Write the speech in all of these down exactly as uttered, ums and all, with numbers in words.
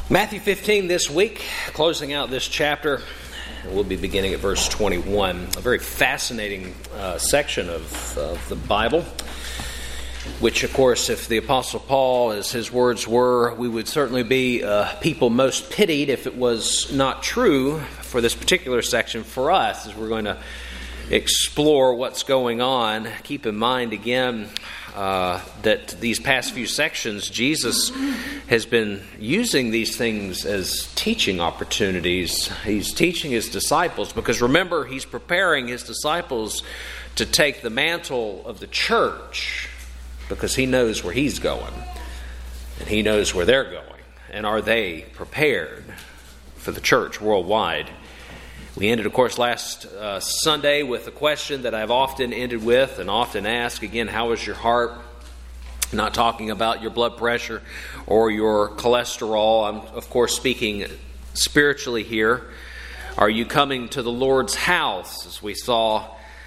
Matthew fifteen this week, closing out this chapter. We'll be beginning at verse twenty-one, a very fascinating uh, section of, of the Bible, which, of course, if the Apostle Paul, as his words were, we would certainly be uh, people most pitied if it was not true for this particular section for us, as we're going to explore what's going on. Keep in mind, again, uh, that these past few sections, Jesus has been using these things as teaching opportunities. He's teaching his disciples because, remember, he's preparing his disciples to take the mantle of the church because he knows where he's going and he knows where they're going. And are they prepared for the church worldwide? We ended, of course, last uh, Sunday with a question that I've often ended with and often ask. Again, how is your heart? I'm not talking about your blood pressure or your cholesterol. I'm, of course, speaking spiritually here. Are you coming to the Lord's house? As we saw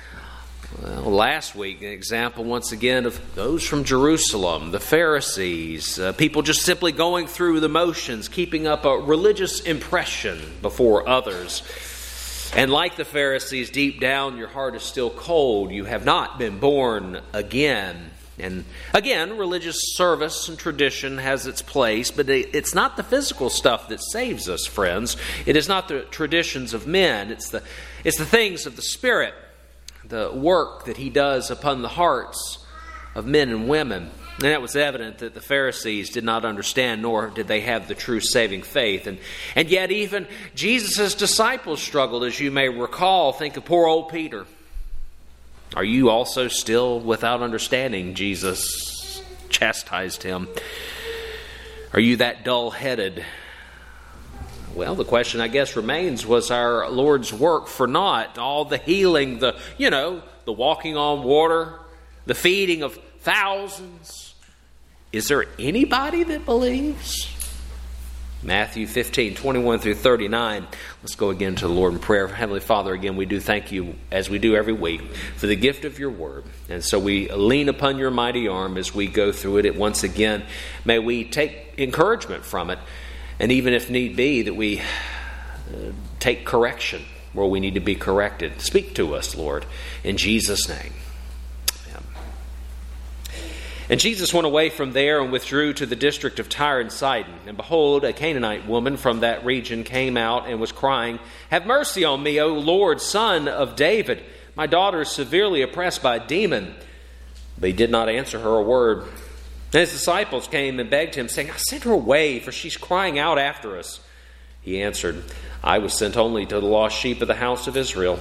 well, last week, an example once again of those from Jerusalem, the Pharisees, uh, people just simply going through the motions, keeping up a religious impression before others. And like the Pharisees, deep down your heart is still cold. You have not been born again. And again, religious service and tradition has its place, but it's not the physical stuff that saves us, friends. It is not the traditions of men. It's the, it's the things of the Spirit, the work that He does upon the hearts of men and women. And that was evident that the Pharisees did not understand, nor did they have the true saving faith. And, and yet even Jesus' disciples struggled, as you may recall. Think of poor old Peter. Are you also still without understanding? Jesus chastised him. Are you that dull-headed? Well, the question, I guess, remains, was our Lord's work for naught? All the healing, the, you know, the walking on water, the feeding of thousands. Is there anybody that believes? Matthew fifteen, twenty-one through thirty-nine. Let's go again to the Lord in prayer. Heavenly Father, again, we do thank you, as we do every week, for the gift of your word. And so we lean upon your mighty arm as we go through it. Once again, may we take encouragement from it. And even if need be, that we uh, take correction where we need to be corrected. Speak to us, Lord, in Jesus' name. And Jesus went away from there and withdrew to the district of Tyre and Sidon. And behold, a Canaanite woman from that region came out and was crying, "Have mercy on me, O Lord, Son of David. My daughter is severely oppressed by a demon." But he did not answer her a word. And his disciples came and begged him, saying, "Send her away, for she's crying out after us." He answered, "I was sent only to the lost sheep of the house of Israel."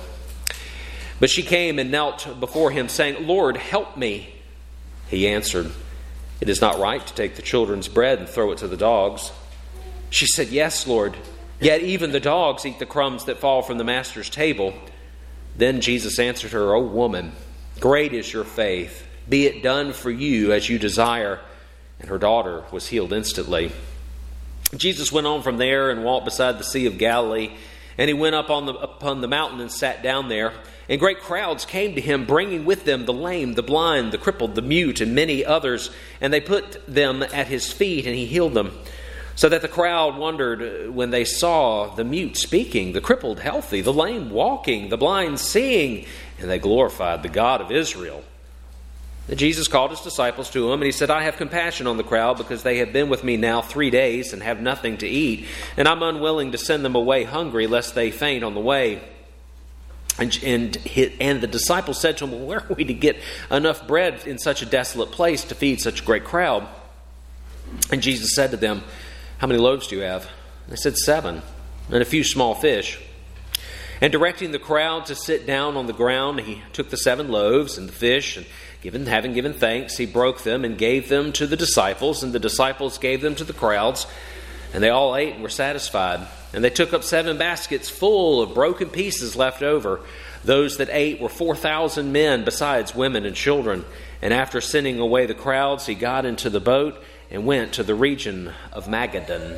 But she came and knelt before him, saying, "Lord, help me." He answered, "It is not right to take the children's bread and throw it to the dogs." She said, "Yes, Lord, yet even the dogs eat the crumbs that fall from the master's table." Then Jesus answered her, "O woman, great is your faith. Be it done for you as you desire." And her daughter was healed instantly. Jesus went on from there and walked beside the Sea of Galilee. And he went up on the, upon the mountain and sat down there. And great crowds came to him, bringing with them the lame, the blind, the crippled, the mute, and many others. And they put them at his feet, and he healed them. So that the crowd wondered when they saw the mute speaking, the crippled healthy, the lame walking, the blind seeing. And they glorified the God of Israel. Then Jesus called his disciples to him, and he said, "I have compassion on the crowd, because they have been with me now three days and have nothing to eat. And I'm unwilling to send them away hungry, lest they faint on the way." And, and, and the disciples said to him, "Well, where are we to get enough bread in such a desolate place to feed such a great crowd?" And Jesus said to them, "How many loaves do you have?" They said, "Seven, and a few small fish." And directing the crowd to sit down on the ground, he took the seven loaves and the fish, and given, having given thanks, he broke them and gave them to the disciples, and the disciples gave them to the crowds. And they all ate and were satisfied. And they took up seven baskets full of broken pieces left over. Those that ate were four thousand men, besides women and children. And after sending away the crowds, he got into the boat and went to the region of Magadan.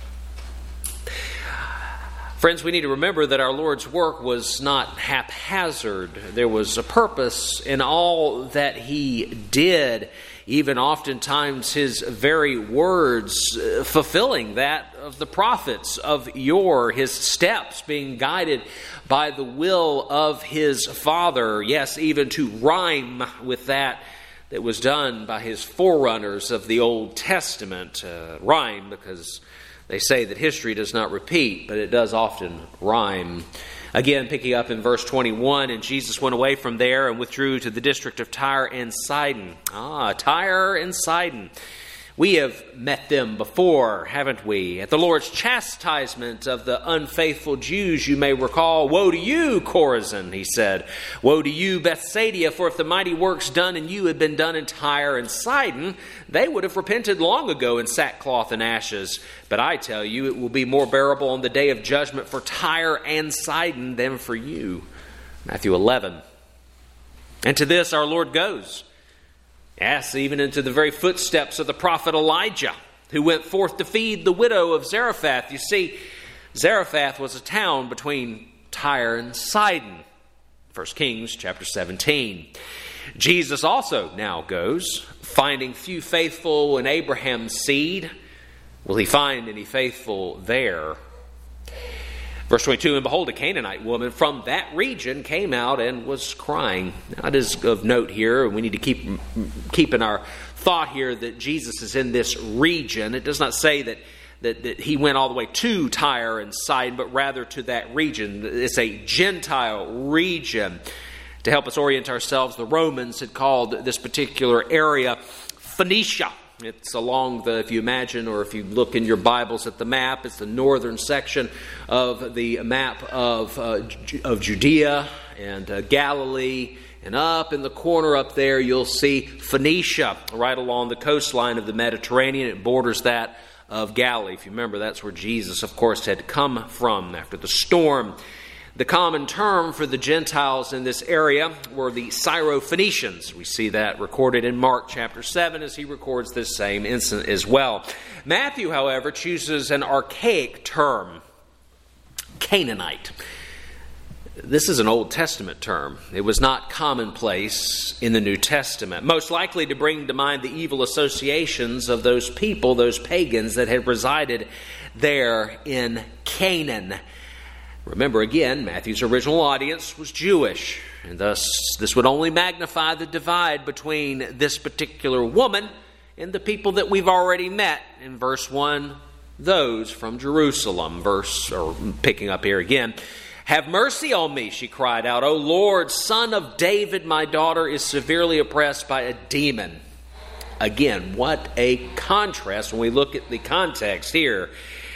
Friends, we need to remember that our Lord's work was not haphazard. There was a purpose in all that he did. even oftentimes his very words uh, fulfilling that of the prophets of yore, his steps being guided by the will of his Father. Yes, even to rhyme with that that was done by his forerunners of the Old Testament. Uh, rhyme because they say that history does not repeat, but it does often rhyme. Again, picking up in verse twenty-one, and Jesus went away from there and withdrew to the district of Tyre and Sidon. Ah, Tyre and Sidon. We have met them before, haven't we? At the Lord's chastisement of the unfaithful Jews, you may recall, "Woe to you, Chorazin," he said. "Woe to you, Bethsaida, for if the mighty works done in you had been done in Tyre and Sidon, they would have repented long ago in sackcloth and ashes. But I tell you, it will be more bearable on the day of judgment for Tyre and Sidon than for you." Matthew eleven. And to this our Lord goes. Yes, even into the very footsteps of the prophet Elijah, who went forth to feed the widow of Zarephath. You see, Zarephath was a town between Tyre and Sidon. First Kings chapter seventeen. Jesus also now goes, finding few faithful in Abraham's seed. Will he find any faithful there? Verse twenty-two, and behold, a Canaanite woman from that region came out and was crying. Now, it is of note here, we need to keep, keep in our thought here that Jesus is in this region. It does not say that, that, that he went all the way to Tyre and Sidon, but rather to that region. It's a Gentile region. To help us orient ourselves, the Romans had called this particular area Phoenicia. It's along the, if you imagine, or if you look in your Bibles at the map, it's the northern section of the map of uh, of Judea and uh, Galilee. And up in the corner up there, you'll see Phoenicia, right along the coastline of the Mediterranean. It borders that of Galilee. If you remember, that's where Jesus, of course, had come from after the storm. The common term for the Gentiles in this area were the Syrophoenicians. We see that recorded in Mark chapter seven as he records this same incident as well. Matthew, however, chooses an archaic term, Canaanite. This is an Old Testament term. It was not commonplace in the New Testament, most likely to bring to mind the evil associations of those people, those pagans that had resided there in Canaan. Remember again, Matthew's original audience was Jewish, and thus this would only magnify the divide between this particular woman and the people that we've already met in verse one, those from Jerusalem. Verse, or picking up here again, "Have mercy on me," she cried out. "O Lord, Son of David, my daughter is severely oppressed by a demon." Again, what a contrast when we look at the context here.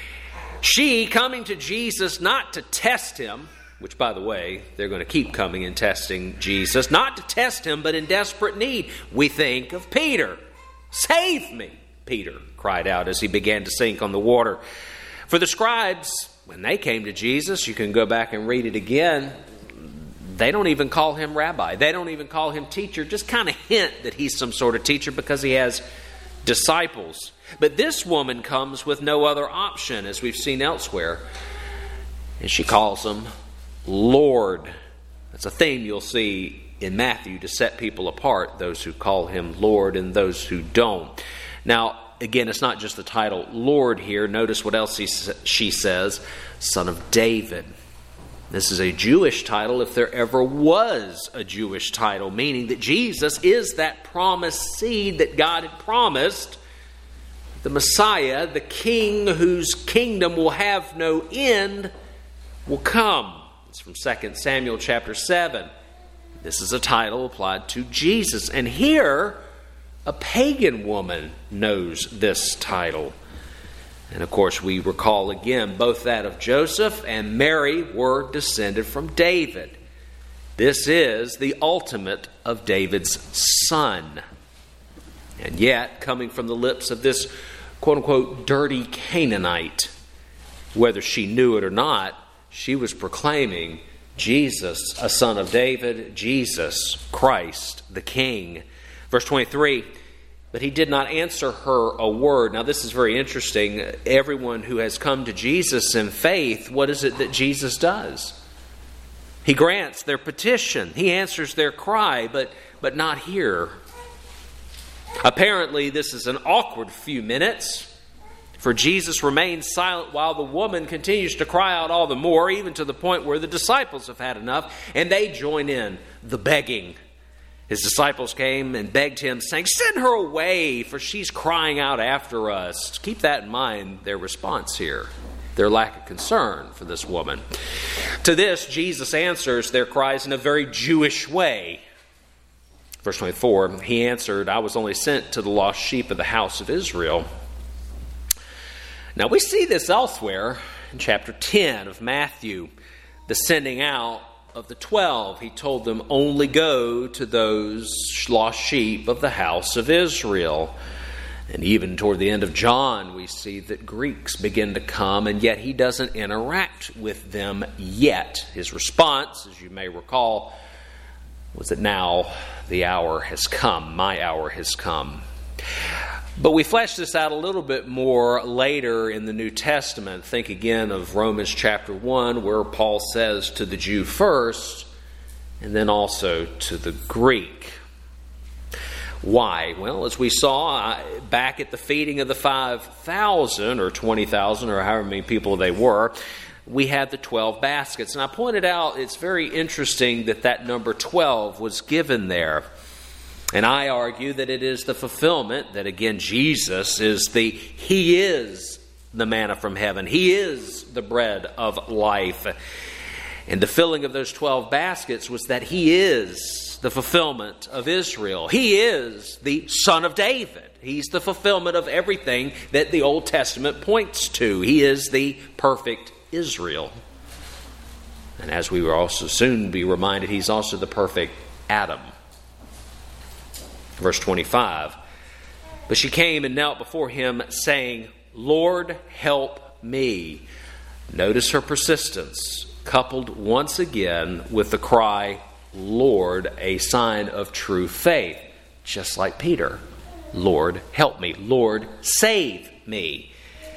She coming to Jesus not to test him, which, by the way, they're going to keep coming and testing Jesus, not to test him, but in desperate need. We think of Peter. "Save me," Peter cried out as he began to sink on the water. For the scribes, when they came to Jesus, you can go back and read it again, they don't even call him rabbi. They don't even call him teacher. Just kind of hint that he's some sort of teacher because he has disciples. But this woman comes with no other option, as we've seen elsewhere. And she calls him Lord. That's a theme you'll see in Matthew to set people apart, those who call him Lord and those who don't. Now, again, it's not just the title Lord here. Notice what else he, she says, Son of David. This is a Jewish title if there ever was a Jewish title, meaning that Jesus is that promised seed that God had promised. The Messiah, the King whose kingdom will have no end, will come. It's from Second Samuel chapter seven. This is a title applied to Jesus. And here, a pagan woman knows this title. And of course, we recall again, both that of Joseph and Mary were descended from David. This is the ultimate of David's son. And yet, coming from the lips of this quote-unquote dirty Canaanite, whether she knew it or not, she was proclaiming Jesus, a son of David, Jesus, Christ, the King. Verse twenty-three, but he did not answer her a word. Now this is very interesting. Everyone who has come to Jesus in faith, what is it that Jesus does? He grants their petition. He answers their cry, but, but not here. Apparently, this is an awkward few minutes, for Jesus remains silent while the woman continues to cry out all the more, even to the point where the disciples have had enough, and they join in the begging. His disciples came and begged him, saying, "Send her away, for she's crying out after us." Keep that in mind, their response here, their lack of concern for this woman. To this, Jesus answers their cries in a very Jewish way. Verse twenty-four, he answered, "I was only sent to the lost sheep of the house of Israel." Now we see this elsewhere in chapter ten of Matthew, the sending out of the twelve. He told them, only go to those lost sheep of the house of Israel. And even toward the end of John, we see that Greeks begin to come, and yet he doesn't interact with them yet. His response, as you may recall, was that now the hour has come, my hour has come. But we flesh this out a little bit more later in the New Testament. Think again of Romans chapter one, where Paul says to the Jew first, and then also to the Greek. Why? Well, as we saw back at the feeding of the five thousand or twenty thousand or however many people they were, we had the twelve baskets. And I pointed out it's very interesting that that number twelve was given there. And I argue that it is the fulfillment that, again, Jesus is the, He is the manna from heaven. He is the bread of life. And the filling of those twelve baskets was that He is the fulfillment of Israel. He is the Son of David. He's the fulfillment of everything that the Old Testament points to. He is the perfect Israel. And as we will also soon be reminded, He's also the perfect Adam. Verse twenty-five, but she came and knelt before him, saying, "Lord, help me." Notice her persistence, coupled once again with the cry, "Lord," a sign of true faith. Just like Peter, "Lord, help me. Lord, save me."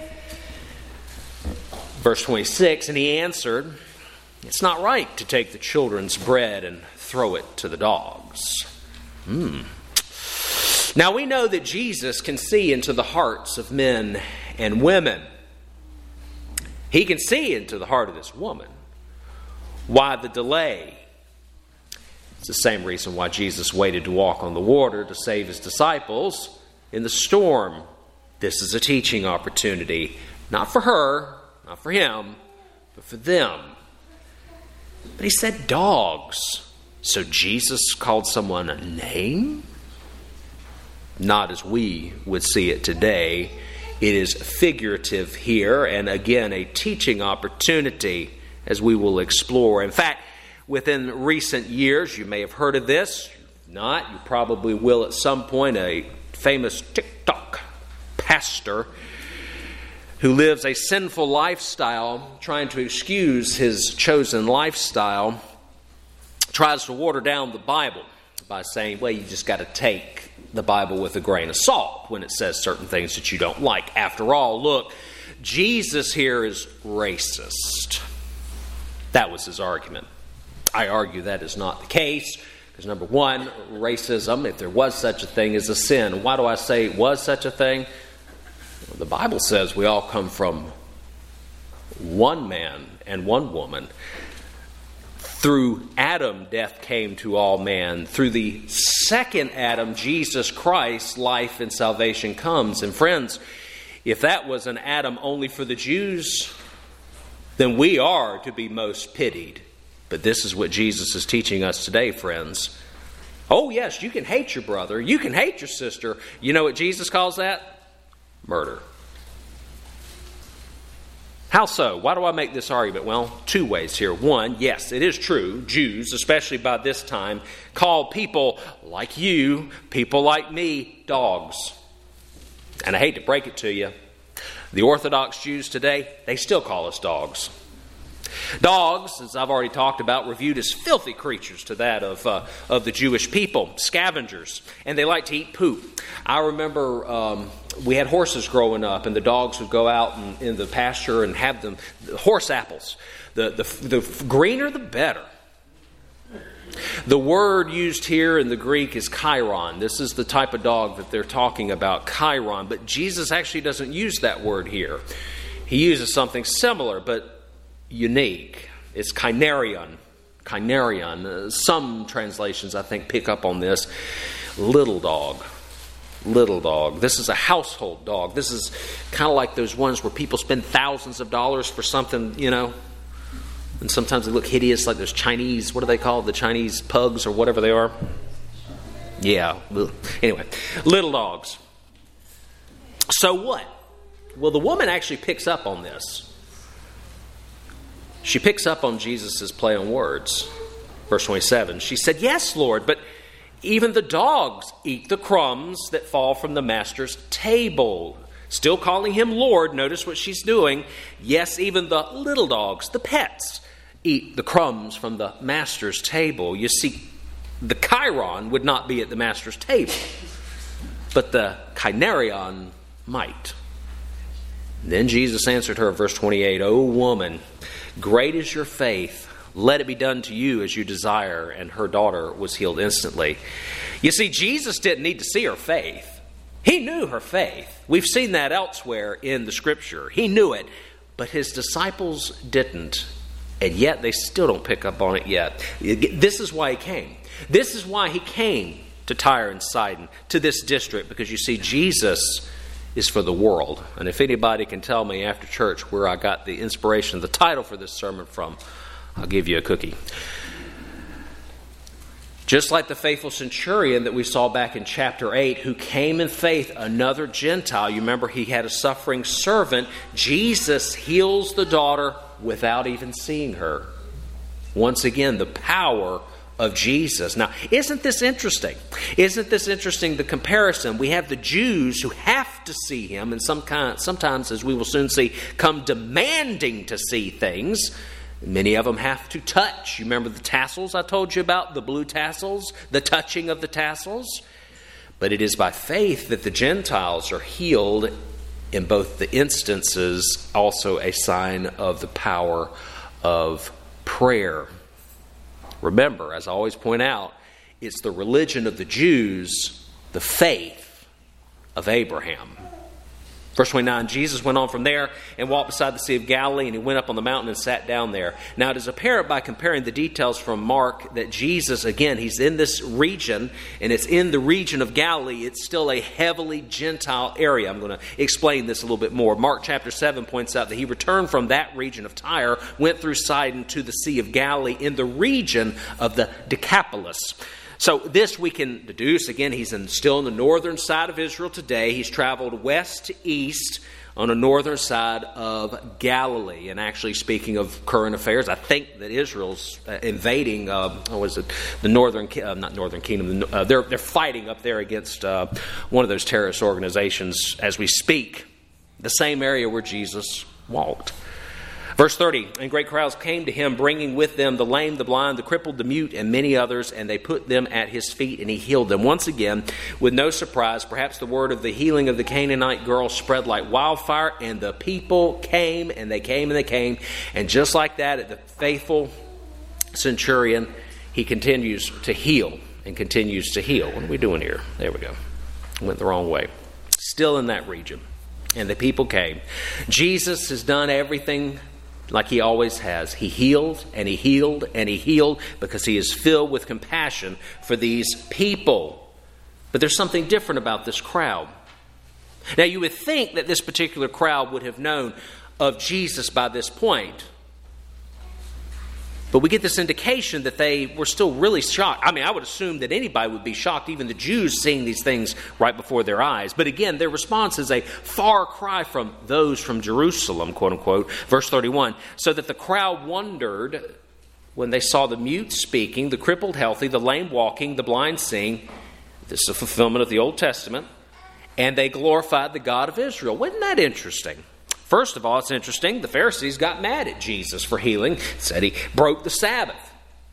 Verse twenty-six, and he answered, "It's not right to take the children's bread and throw it to the dogs." Hmm. Now we know that Jesus can see into the hearts of men and women. He can see into the heart of this woman. Why the delay? It's the same reason why Jesus waited to walk on the water to save His disciples in the storm. This is a teaching opportunity, not for her, not for him, but for them. But He said dogs. So Jesus called someone a name? Not as we would see it today. It is figurative here, and again, a teaching opportunity as we will explore. In fact, within recent years, you may have heard of this. If not, you probably will at some point. A famous TikTok pastor who lives a sinful lifestyle, trying to excuse his chosen lifestyle, tries to water down the Bible by saying, well, you just got to take the Bible with a grain of salt when it says certain things that you don't like. After all, look, Jesus here is racist. That was his argument. I argue that is not the case, because number one, racism, if there was such a thing, is a sin. Why do I say it was such a thing? Well, the Bible says we all come from one man and one woman. Through Adam, death came to all man. Through the second Adam, Jesus Christ, life and salvation comes. And friends, if that was an Adam only for the Jews, then we are to be most pitied. But this is what Jesus is teaching us today, friends. Oh yes, you can hate your brother. You can hate your sister. You know what Jesus calls that? Murder. How so? Why do I make this argument? Well, two ways here. One, yes, it is true. Jews, especially by this time, call people like you, people like me, dogs. And I hate to break it to you, the Orthodox Jews today, they still call us dogs. Dogs, as I've already talked about, were viewed as filthy creatures to that of uh, of the Jewish people, scavengers, and they like to eat poop. I remember um, we had horses growing up, and the dogs would go out in, in the pasture and have them horse apples. The, the the greener, the better. The word used here in the Greek is chiron. This is the type of dog that they're talking about, chiron. But Jesus actually doesn't use that word here. He uses something similar but unique. It's kynarion. Kynarion. Uh, some translations, I think, pick up on this. Little dog. Little dog. This is a household dog. This is kind of like those ones where people spend thousands of dollars for something, you know, and sometimes they look hideous, like those Chinese, what do they call the Chinese pugs or whatever they are? Yeah. Anyway, little dogs. So what? Well, the woman actually picks up on this. She picks up on Jesus' play on words. Verse twenty-seven, she said, "Yes, Lord, but even the dogs eat the crumbs that fall from the master's table." Still calling him Lord. Notice what she's doing. Yes, even the little dogs, the pets, eat the crumbs from the master's table. You see, the chiron would not be at the master's table, but the kynarion might. Then Jesus answered her, verse twenty-eight, "O woman, great is your faith. Let it be done to you as you desire." And her daughter was healed instantly. You see, Jesus didn't need to see her faith. He knew her faith. We've seen that elsewhere in the Scripture. He knew it, but his disciples didn't. And yet they still don't pick up on it yet. This is why he came. This is why he came to Tyre and Sidon, to this district, because you see, Jesus is for the world. And if anybody can tell me after church where I got the inspiration, the title for this sermon from, I'll give you a cookie. Just like the faithful centurion that we saw back in chapter eight, who came in faith, another Gentile. You remember he had a suffering servant. Jesus heals the daughter without even seeing her. Once again, the power of Jesus. Now, isn't this interesting? Isn't this interesting, the comparison? We have the Jews who have to see him, and some kind, sometimes, as we will soon see, come demanding to see things. Many of them have to touch. You remember the tassels I told you about? The blue tassels, the touching of the tassels. But it is by faith that the Gentiles are healed. In both the instances, also a sign of the power of prayer. Remember, as I always point out, it's the religion of the Jews, the faith of Abraham. Verse twenty-nine, Jesus went on from there and walked beside the Sea of Galilee, and he went up on the mountain and sat down there. Now it is apparent by comparing the details from Mark that Jesus, again, he's in this region, and it's in the region of Galilee. It's still a heavily Gentile area. I'm going to explain this a little bit more. Mark chapter seven points out that he returned from that region of Tyre, went through Sidon to the Sea of Galilee in the region of the Decapolis. So this we can deduce. Again, he's in, still on the northern side of Israel today. He's traveled west to east on the northern side of Galilee. And actually, speaking of current affairs, I think that Israel's uh, invading, uh, what was it, the northern, uh, not northern kingdom, uh, they're, they're fighting up there against uh, one of those terrorist organizations as we speak, the same area where Jesus walked. Verse thirty, and great crowds came to him, bringing with them the lame, the blind, the crippled, the mute, and many others, and they put them at his feet, and he healed them. Once again, with no surprise, perhaps the word of the healing of the Canaanite girl spread like wildfire, and the people came, and they came, and they came. And just like that, at the faithful centurion, he continues to heal, and continues to heal. What are we doing here? There we go. Went the wrong way. Still in that region. And the people came. Jesus has done everything like he always has. He healed and he healed and he healed because he is filled with compassion for these people. But there's something different about this crowd. Now, you would think that this particular crowd would have known of Jesus by this point. But we get this indication that they were still really shocked. I mean, I would assume that anybody would be shocked, even the Jews, seeing these things right before their eyes. But again, their response is a far cry from those from Jerusalem, quote unquote. Verse thirty-one, so that the crowd wondered when they saw the mute speaking, the crippled healthy, the lame walking, the blind seeing. This is a fulfillment of the Old Testament. And they glorified the God of Israel. Wasn't that interesting? First of all, it's interesting, the Pharisees got mad at Jesus for healing, said he broke the Sabbath,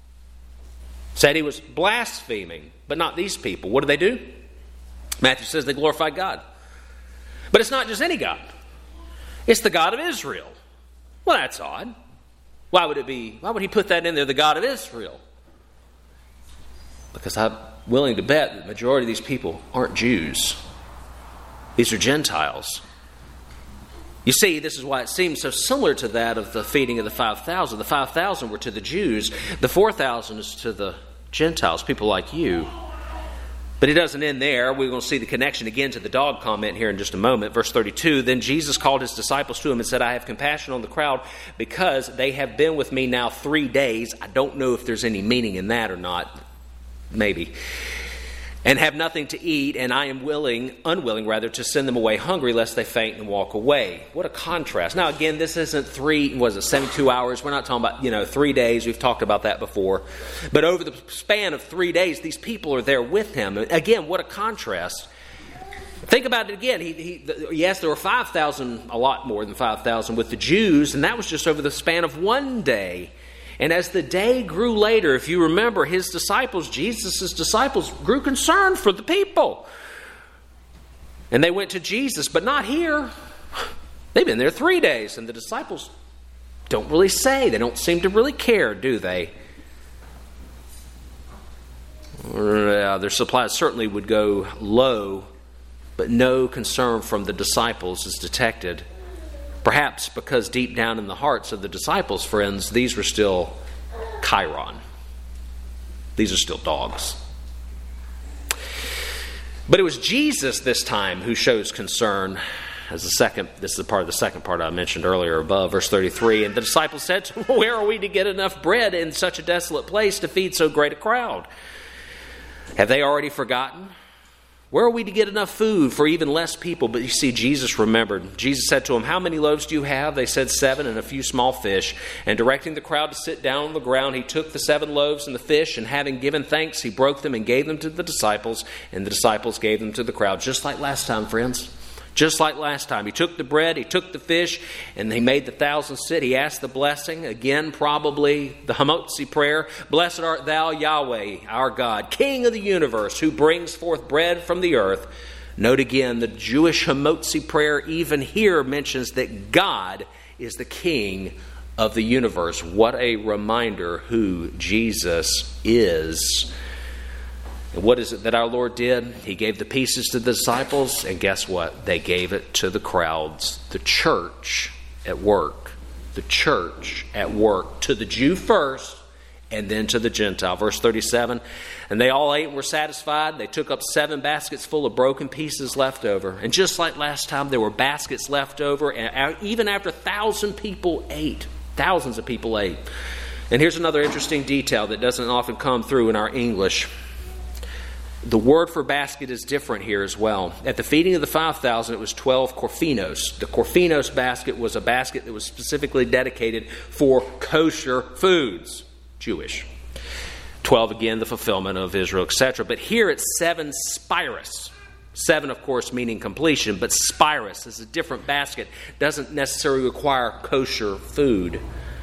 said he was blaspheming, but not these people. What do they do? Matthew says they glorified God. But it's not just any God. It's the God of Israel. Well, that's odd. Why would it be? Why would he put that in there, the God of Israel? Because I'm willing to bet that the majority of these people aren't Jews. These are Gentiles. You see, this is why it seems so similar to that of the feeding of the five thousand. The five thousand were to the Jews. The four thousand is to the Gentiles, people like you. But it doesn't end there. We're going to see the connection again to the dog comment here in just a moment. Verse thirty-two, then Jesus called his disciples to him and said, I have compassion on the crowd because they have been with me now three days. I don't know if there's any meaning in that or not. Maybe. And have nothing to eat, and I am willing, unwilling rather, to send them away hungry, lest they faint and walk away. What a contrast. Now, again, this isn't three, was it seventy-two hours? We're not talking about, you know, three days. We've talked about that before. But over the span of three days, these people are there with him. Again, what a contrast. Think about it again. He, he, yes, there were five thousand, a lot more than five thousand with the Jews, and that was just over the span of one day. And as the day grew later, if you remember, his disciples, Jesus' disciples, grew concerned for the people. And they went to Jesus, but not here. They've been there three days, and the disciples don't really say. They don't seem to really care, do they? Uh, their supplies certainly would go low, but no concern from the disciples is detected. Perhaps because deep down in the hearts of the disciples, friends, these were still Chiron. These are still dogs. But it was Jesus this time who shows concern. As the second, this is the part of the second part I mentioned earlier above, verse thirty-three. And the disciples said to him, where are we to get enough bread in such a desolate place to feed so great a crowd? Have they already forgotten? Where are we to get enough food for even less people? But you see, Jesus remembered. Jesus said to him, how many loaves do you have? They said, seven, and a few small fish. And directing the crowd to sit down on the ground, he took the seven loaves and the fish, and having given thanks, he broke them and gave them to the disciples, and the disciples gave them to the crowd. Just like last time, friends. Just like last time. He took the bread, he took the fish, and he made the thousand sit. He asked the blessing. Again, probably the Hamotzi prayer. Blessed art thou, Yahweh, our God, King of the universe, who brings forth bread from the earth. Note again, the Jewish Hamotzi prayer even here mentions that God is the King of the universe. What a reminder who Jesus is. And what is it that our Lord did? He gave the pieces to the disciples, and guess what? They gave it to the crowds. The church at work. The church at work. To the Jew first, and then to the Gentile. Verse thirty-seven, and they all ate and were satisfied. They took up seven baskets full of broken pieces left over. And just like last time, there were baskets left over, and even after a thousand people ate. Thousands of people ate. And here's another interesting detail that doesn't often come through in our English. The word for basket is different here as well. At the feeding of the five thousand, it was twelve korphinos. The korphinos basket was a basket that was specifically dedicated for kosher foods, Jewish. twelve, again, the fulfillment of Israel, et cetera. But here it's seven spirus. Seven, of course, meaning completion, but spirus is a different basket. Doesn't necessarily require kosher food.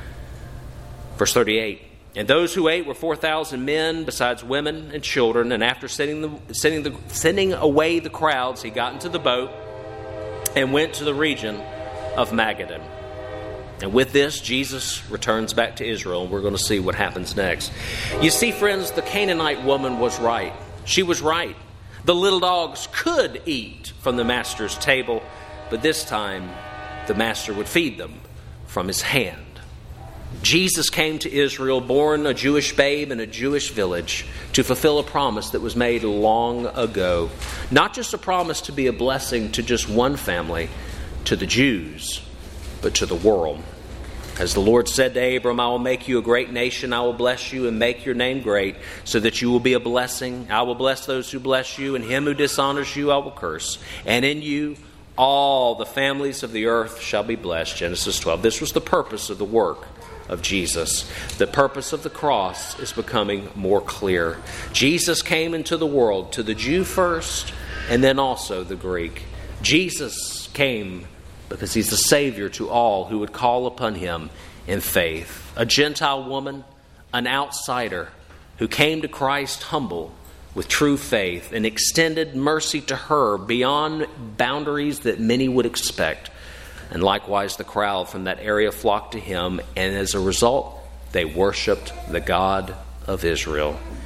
Verse thirty-eight. And those who ate were four thousand men, besides women and children. And after sending, the, sending, the, sending away the crowds, he got into the boat and went to the region of Magadan. And with this, Jesus returns back to Israel. And we're going to see what happens next. You see, friends, the Canaanite woman was right. She was right. The little dogs could eat from the master's table, but this time the master would feed them from his hand. Jesus came to Israel, born a Jewish babe in a Jewish village, to fulfill a promise that was made long ago. Not just a promise to be a blessing to just one family, to the Jews, but to the world. As the Lord said to Abram, I will make you a great nation, I will bless you and make your name great, so that you will be a blessing. I will bless those who bless you, and him who dishonors you I will curse. And in you all the families of the earth shall be blessed. Genesis twelve. This was the purpose of the work of Jesus. The purpose of the cross is becoming more clear. Jesus came into the world, to the Jew first, and then also the Greek. Jesus came because he's the Savior to all who would call upon him in faith. A Gentile woman, an outsider, who came to Christ humble with true faith and extended mercy to her beyond boundaries that many would expect. And likewise, the crowd from that area flocked to him, and as a result, they worshipped the God of Israel.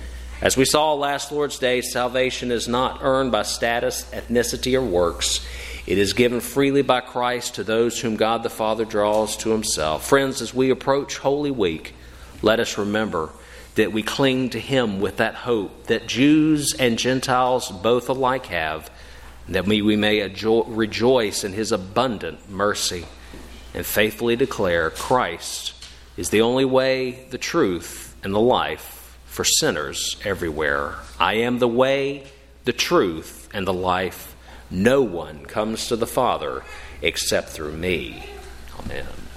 As we saw last Lord's Day, salvation is not earned by status, ethnicity, or works. It is given freely by Christ to those whom God the Father draws to himself. Friends, as we approach Holy Week, let us remember that we cling to him with that hope that Jews and Gentiles both alike have, that we, we may adjo- rejoice in his abundant mercy and faithfully declare Christ is the only way, the truth, and the life for sinners everywhere. I am the way, the truth, and the life. No one comes to the Father except through me. Amen.